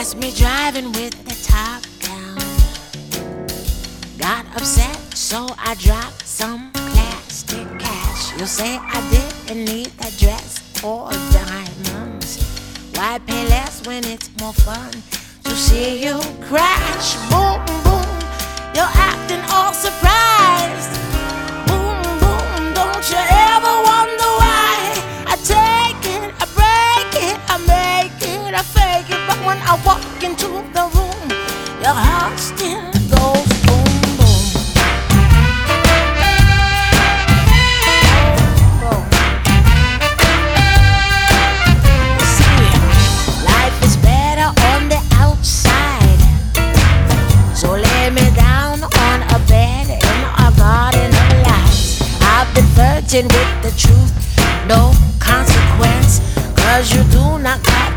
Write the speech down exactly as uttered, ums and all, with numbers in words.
Catch me driving with the top down. Got upset, so I dropped some plastic cash. You'll say I didn't need that dress or diamonds. Why pay less when it's more fun to see you crash? Boom, boom, you're acting all surprised. Boom, boom, don't you ever wonder why I take it, I break it, I make it, I fake it. But when I walk into the room, your heart still goes boom, boom. Boom. See, life is better on the outside, so lay me down on a bed in a garden of lies. I've been virgin with the truth, no consequence, 'cause you do not got